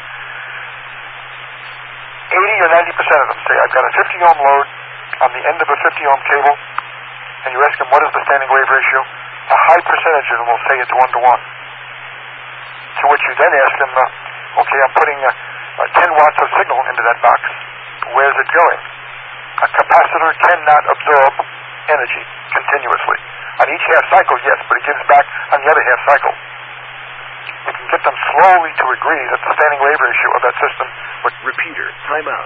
80 or 90% of them say, I've got a 50 ohm load on the end of a 50 ohm cable, and you ask them what is the standing wave ratio, a high percentage of them will say it's 1 to 1. To which you then ask them, okay, I'm putting 10 watts of signal into that box. Where's it going? A capacitor cannot absorb energy continuously. On each half cycle, yes, but it gives back on the other half cycle. You can get them slowly to agree that the standing wave ratio of that system would... Repeater, time out.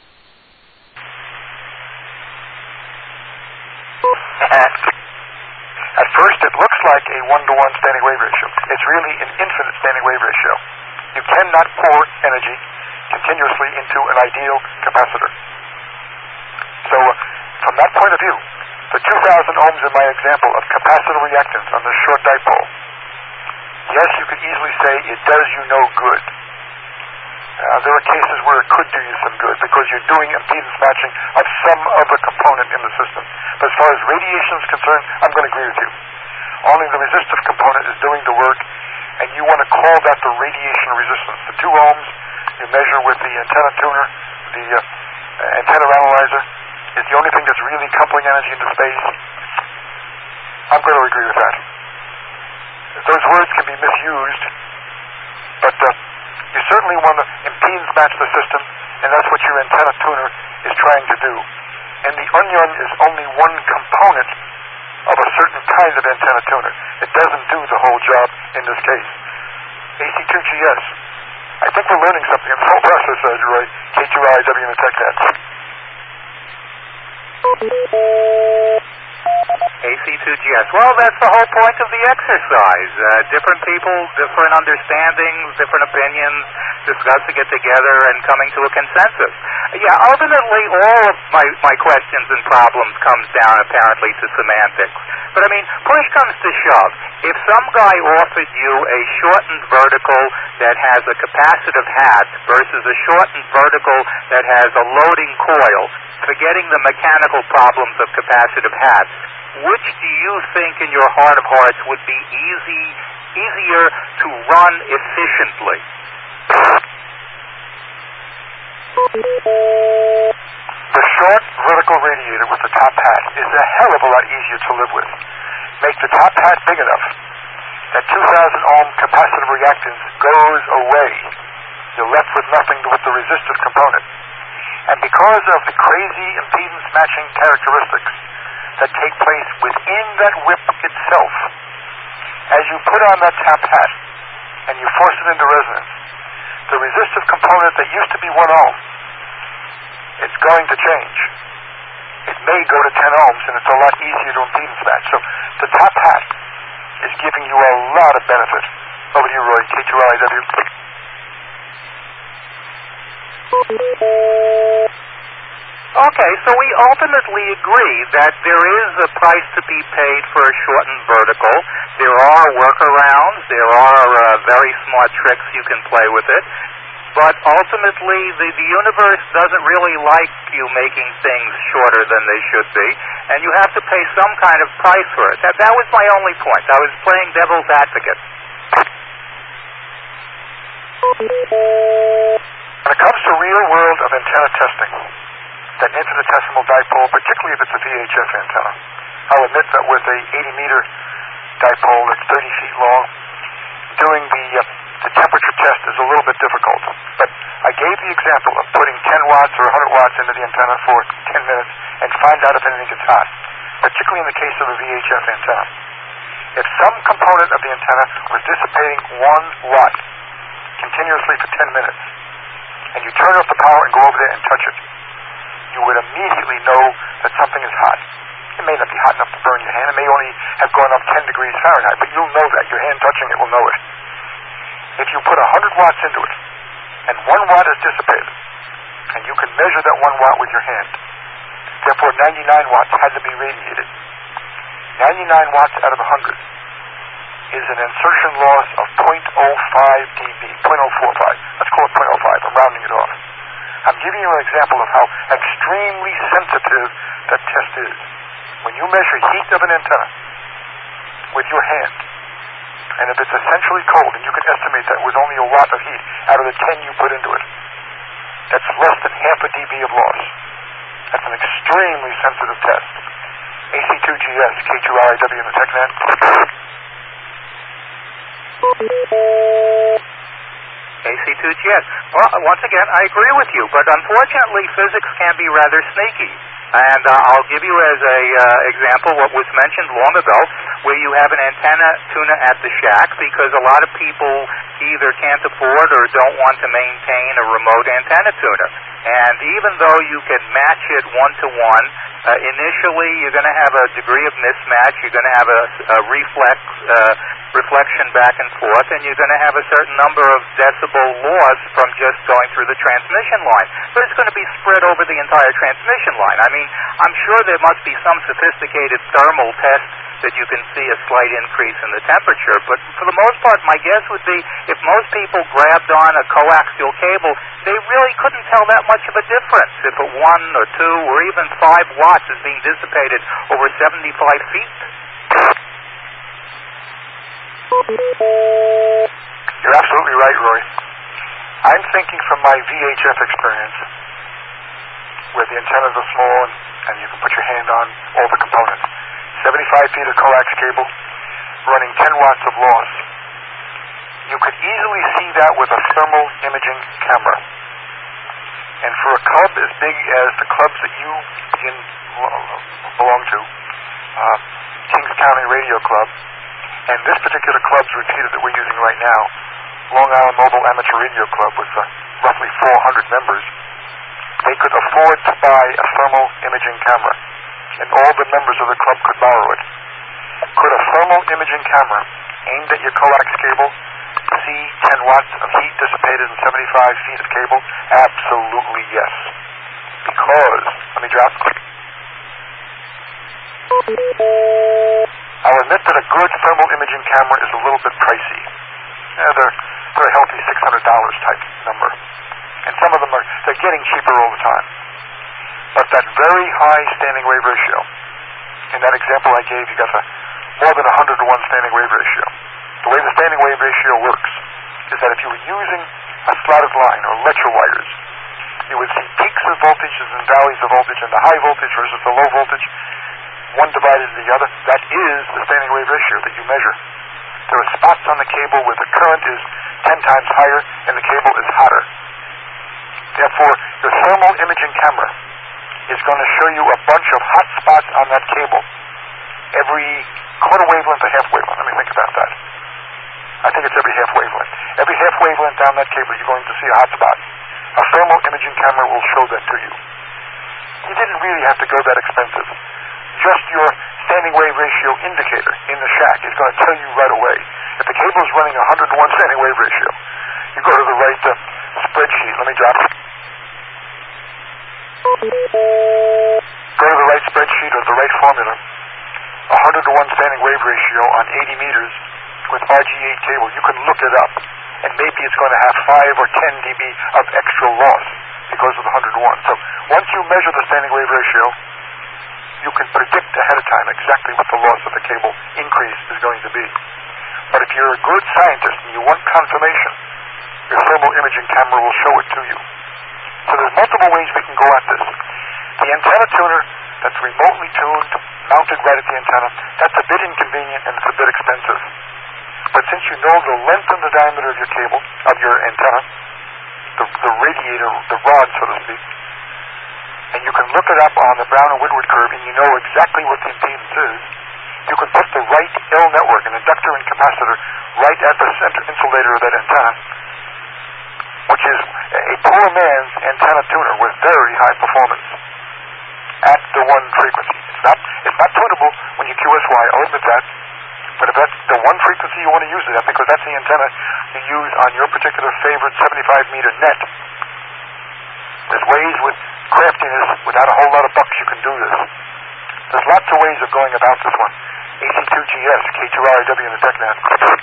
At first, it looks like a 1 to 1 standing wave ratio. It's really an infinite standing wave ratio. You cannot pour energy continuously into an ideal capacitor. So, from that point of view, the 2,000 ohms in my example of capacitor reactance on this short dipole, yes, you could easily say it does you no good. There are cases where it could do you some good because you're doing impedance matching of some other component in the system. But as far as radiation is concerned, I'm going to agree with you. Only the resistive component is doing the work, and you want to call that the radiation resistance. The 2 ohms you measure with the antenna tuner, the antenna analyzer, is the only thing that's really coupling energy into space. I'm going to agree with that. Those words can be misused, but you certainly want to impedance match the system, and that's what your antenna tuner is trying to do. And the onion is only one component of a certain kind of antenna tuner. It doesn't do the whole job in this case. AC2GS. I think we're learning something in the whole process, Roy. KQI, WN TechNet. AC2GS. Well, that's the whole point of the exercise. Different people, different understandings, different opinions, discussing it together and coming to a consensus. Yeah, ultimately, all of my questions and problems comes down apparently to semantics. But I mean, push comes to shove. If some guy offered you a shortened vertical that has a capacitive hat versus a shortened vertical that has a loading coil, forgetting the mechanical problems of capacitive hats, which do you think in your heart of hearts would be easier to run efficiently? The short vertical radiator with the top hat is a hell of a lot easier to live with. Make the top hat big enough that 2,000 ohm capacitive reactance goes away. You're left with nothing but the resistive component. And because of the crazy impedance matching characteristics that take place within that whip itself, as you put on that top hat and you force it into resonance, the resistive component that used to be 1 ohm, it's going to change. It may go to 10 ohms, and it's a lot easier to impedance match. So the top hat is giving you a lot of benefit. Over to you, Roy, K2LIW. Okay, so we ultimately agree that there is a price to be paid for a shortened vertical. There are workarounds. There are very smart tricks you can play with it. But ultimately, the universe doesn't really like you making things shorter than they should be, and you have to pay some kind of price for it. That was my only point. I was playing devil's advocate. When it comes to real-world of antenna testing, that infinitesimal dipole, particularly if it's a VHF antenna, I'll admit that with a 80-meter dipole that's 30 feet long, doing the temperature test is a little bit difficult. But I gave the example of putting 10 watts or 100 watts into the antenna for 10 minutes and find out if anything gets hot, particularly in the case of a VHF antenna. If some component of the antenna was dissipating 1 watt continuously for 10 minutes, and you turn off the power and go over there and touch it, you would immediately know that something is hot. It may not be hot enough to burn your hand. It may only have gone up 10 degrees Fahrenheit, but you'll know that. Your hand touching it will know it. If you put 100 watts into it, and 1 watt is dissipated, and you can measure that 1 watt with your hand, therefore 99 watts had to be radiated. 99 watts out of 100 is an insertion loss of 0.05 dB, 0.045. Let's call it 0.05. I'm rounding it off. I'm giving you an example of how extremely sensitive that test is. When you measure heat of an antenna with your hand, and if it's essentially cold, and you can estimate that with only a watt of heat out of the 10 you put into it, that's less than half a dB of loss. That's an extremely sensitive test. AC2GS, K2LIW in the TechNet. AC2GS. Well, once again, I agree with you, but unfortunately, physics can be rather sneaky. And I'll give you as a example what was mentioned long ago, where you have an antenna tuner at the shack because a lot of people either can't afford or don't want to maintain a remote antenna tuner. And even though you can match it one-to-one, initially you're going to have a degree of mismatch, you're going to have a reflection back and forth, and you're going to have a certain number of decibel loss from just going through the transmission line. But it's going to be spread over the entire transmission line. I mean, I'm sure there must be some sophisticated thermal test that you can see a slight increase in the temperature, but for the most part, my guess would be if most people grabbed on a coaxial cable, they really couldn't tell that much of a difference if a 1 or 2 or even 5 watts is being dissipated over 75 feet. You're absolutely right, Roy. I'm thinking from my VHF experience, where the antennas are small and you can put your hand on all the components. 75 feet of coax cable, running 10 watts of loss. You could easily see that with a thermal imaging camera. And for a club as big as the clubs that you belong to, Kings County Radio Club, and this particular club's repeater that we're using right now, Long Island Mobile Amateur Radio Club, with roughly 400 members, they could afford to buy a thermal imaging camera, and all the members of the club could borrow it. Could a thermal imaging camera aimed at your coax cable see 10 watts of heat dissipated in 75 feet of cable? Absolutely yes. Because, let me drop. I'll admit that a good thermal imaging camera is a little bit pricey. They're a healthy $600 type number. And some of them they're getting cheaper all the time. But that very high standing wave ratio, in that example I gave, you got more than 100 to 1 standing wave ratio. The way the standing wave ratio works is that if you were using a slotted line or electro wires, you would see peaks of voltages and valleys of voltage, and the high voltage versus the low voltage, one divided to the other. That is the standing wave ratio that you measure. There are spots on the cable where the current is 10 times higher and the cable is hotter. Therefore, your thermal imaging camera is going to show you a bunch of hot spots on that cable every quarter wavelength or half wavelength. Let me think about that. I think it's every half wavelength. Every half wavelength down that cable, you're going to see a hot spot. A thermal imaging camera will show that to you. you didn't really have to go that expensive. Just your standing wave ratio indicator in the shack is going to tell you right away. If the cable is running 100-to-1 standing wave ratio, you go to the right spreadsheet. Let me drop it. Go to the right spreadsheet or the right formula. 100-to-1 standing wave ratio on 80 meters with RG8 cable. You can look it up, and maybe it's going to have 5 or 10 dB of extra loss because of the 100-to-1. So once you measure the standing wave ratio, you can predict ahead of time exactly what the loss of the cable increase is going to be. But if you're a good scientist and you want confirmation, your thermal imaging camera will show it to you. So there's multiple ways we can go at this. The antenna tuner that's remotely tuned, mounted right at the antenna, that's a bit inconvenient and it's a bit expensive. But since you know the length and the diameter of your cable, of your antenna, the radiator, the rod, so to speak, and you can look it up on the Brown and Woodward curve and you know exactly what the impedance is, you can put the right L network, an inductor and capacitor, right at the center insulator of that antenna, which is a poor man's antenna tuner with very high performance at the one frequency. It's not tunable when you QSY, I'll admit that, but if that's the one frequency you want to use it at, because that's the antenna you use on your particular favorite 75-meter net, there's ways with craftiness, without a whole lot of bucks, you can do this. There's lots of ways of going about this one. AC2GS, K2RIW in the TechNet.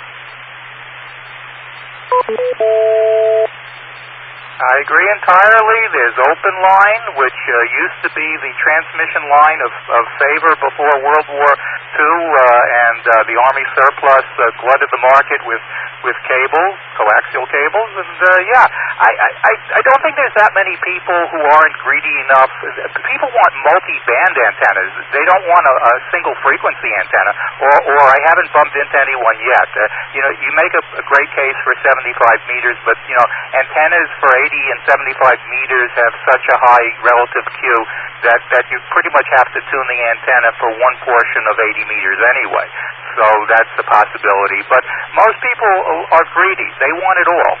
I agree entirely. There's Open Line, which used to be the transmission line of favor before World War II, and the Army surplus glutted the market with cables, coaxial cables, and I don't think there's that many people who aren't greedy enough. People want multi-band antennas. They don't want a single frequency antenna, or I haven't bumped into anyone yet. You make a great case for 75 meters, but antennas for 80 and 75 meters have such a high relative Q that you pretty much have to tune the antenna for one portion of 80 meters anyway. So that's a possibility. But most people are greedy. They want it all.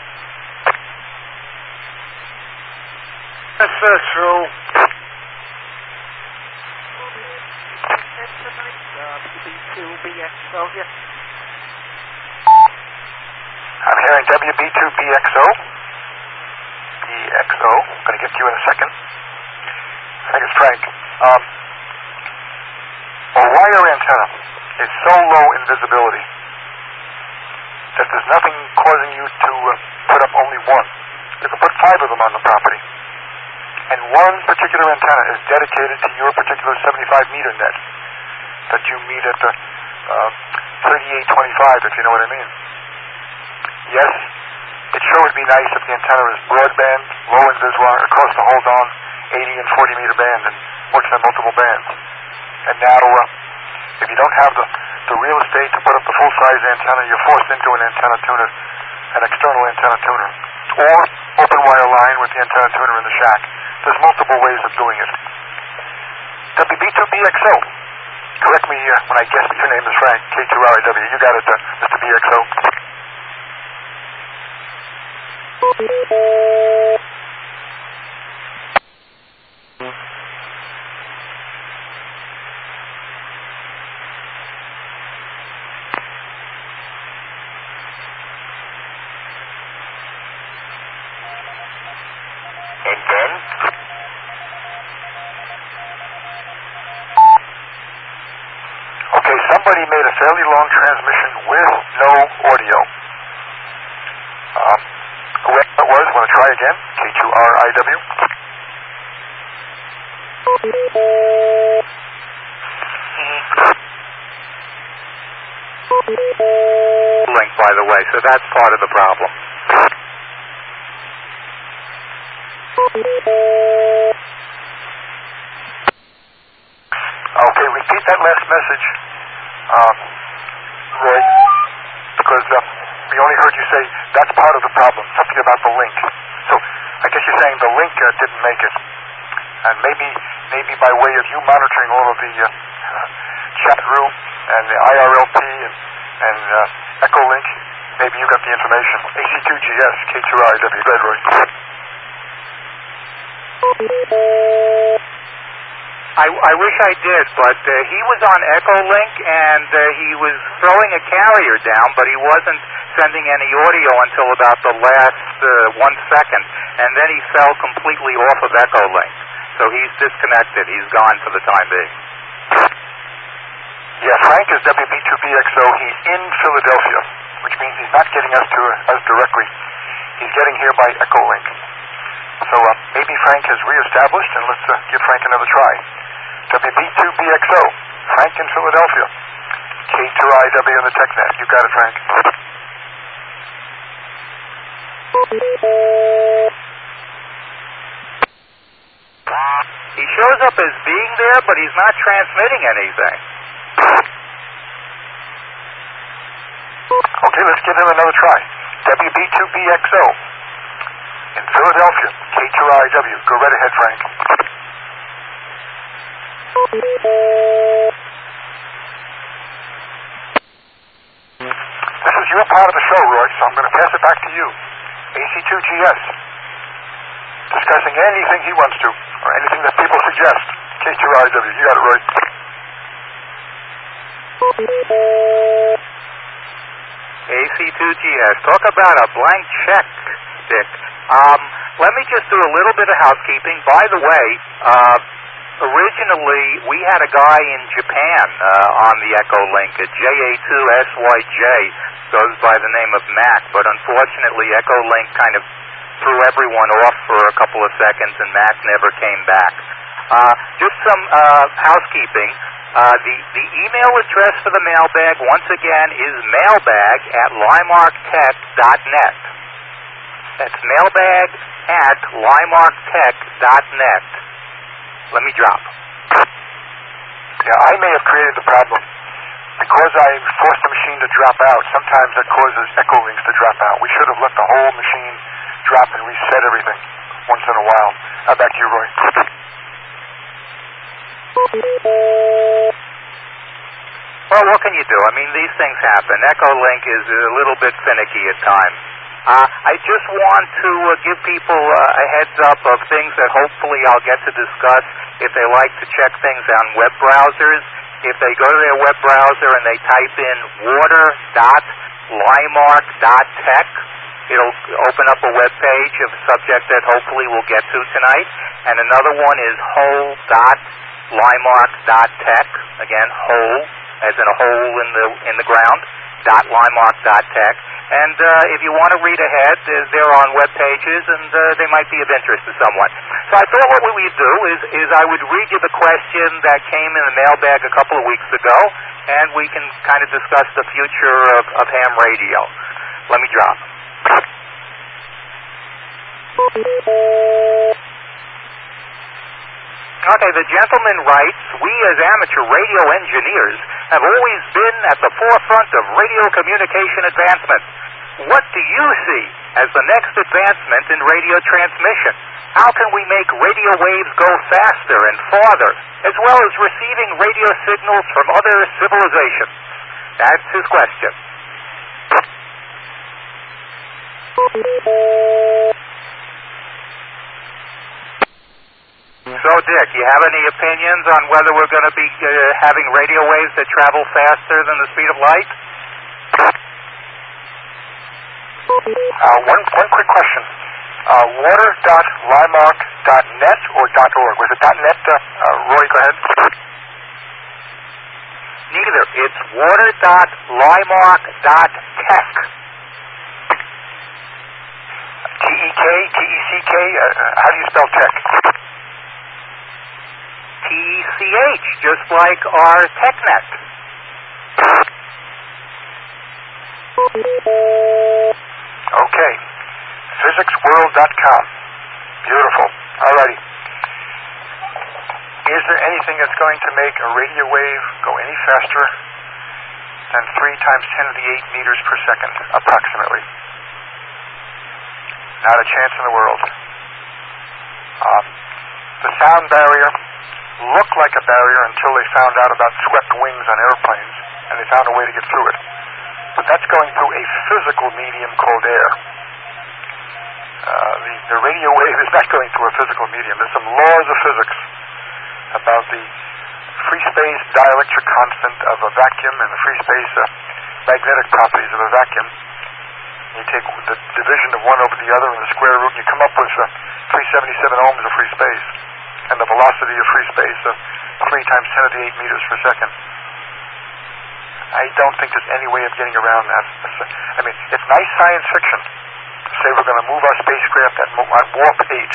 That's true. I'm hearing WB2BXO. BXO. I'm going to get to you in a second. I think it's Frank. A wire antenna is so low in visibility that there's nothing causing you to put up only one. You can put 5 of them on the property. And one particular antenna is dedicated to your particular 75-meter net that you meet at the 3825, if you know what I mean. Yes, it sure would be nice if the antenna is broadband, low in Viswar, across the whole darn 80 and 40-meter band and works on multiple bands. And now, if you don't have the real estate to put up the full-size antenna, you're forced into an antenna tuner, an external antenna tuner, or open wire line with the antenna tuner in the shack. There's multiple ways of doing it. WB2BXO. Correct me when I guess that your name is Frank, K2RIW. You got it, Mr. BXO. And then? Okay, somebody made a fairly long transmission with no audio. Whoever it was, want to try again? K2RIW. Link, by the way, so that's part of the problem. Okay, repeat that last message, Roy, because we only heard you say that's part of the problem, something about the link. So I guess you're saying the link didn't make it. And maybe by way of you monitoring all of the chat room and the IRLP and Echolink, maybe you got the information. AC2GS, K2RIW, Red Roy. I wish I did, but he was on Echolink, and he was throwing a carrier down, but he wasn't sending any audio until about the last 1 second, and then he fell completely off of Echolink. So he's disconnected. He's gone for the time being. Yeah, Frank is WB2BXO. He's in Philadelphia, which means he's not getting us to us directly. He's getting here by Echolink. So maybe Frank has reestablished, and let's give Frank another try. WB2BXO, Frank in Philadelphia. K2IW on the TechNet. You got it, Frank. He shows up as being there, but he's not transmitting anything. Okay, let's give him another try. WB2BXO in Philadelphia, K2IW. Go right ahead, Frank. This is your part of the show, Roy, so I'm going to pass it back to you. AC2GS. Discussing anything he wants to, or anything that people suggest. K2IW. You got it, Roy. AC2GS. Talk about a blank check, Dick. Let me just do a little bit of housekeeping. By the way, originally we had a guy in Japan on the Echolink, a JA2SYJ, goes by the name of Mac, but unfortunately Echolink kind of threw everyone off for a couple of seconds, and Mac never came back. Just some housekeeping. The email address for the mailbag, once again, is mailbag@limarktech.net. That's mailbag@limarktech.net. Let me drop. Yeah, I may have created the problem. Because I forced the machine to drop out, sometimes that causes Echolinks to drop out. We should have let the whole machine drop and reset everything once in a while. Back to you, Roy. Well, what can you do? I mean, these things happen. Echolink is a little bit finicky at times. I just want to give people a heads up of things that hopefully I'll get to discuss if they like to check things on web browsers. If they go to their web browser and they type in water.limark.tech, it'll open up a web page of a subject that hopefully we'll get to tonight. And another one is hole.limark.tech. Again, hole, as in a hole in the ground, .limark.tech. And if you want to read ahead, they're on web pages, and they might be of interest to someone. So I thought what we'd do is I would read you the question that came in the mailbag a couple of weeks ago, and we can kind of discuss the future of ham radio. Let me drop. Okay, the gentleman writes, we as amateur radio engineers have always been at the forefront of radio communication advancement. What do you see as the next advancement in radio transmission? How can we make radio waves go faster and farther, as well as receiving radio signals from other civilizations? That's his question. So, Dick, you have any opinions on whether we're going to be having radio waves that travel faster than the speed of light? One quick question. Water.limark.net or .org? Was it .net? Roy, go ahead. Neither. It's water.limark.tech. T-E-K, T-E-C-K? How do you spell tech? T-E-C-H, just like our TechNet. Okay. PhysicsWorld.com. Beautiful. Alrighty. Is there anything that's going to make a radio wave go any faster than 3 times 10 to the 8 meters per second, approximately? Not a chance in the world. The sound barrier looked like a barrier until they found out about swept wings on airplanes, and they found a way to get through it. But that's going through a physical medium called air. The radio wave is not going through a physical medium. There's some laws of physics about the free space dielectric constant of a vacuum and the free space magnetic properties of a vacuum. You take the division of one over the other and the square root, and you come up with 377 ohms of free space, and the velocity of free space of 3 times 10 to the 8 meters per second. I don't think there's any way of getting around that. I mean, it's nice science fiction to say we're going to move our spacecraft at warp H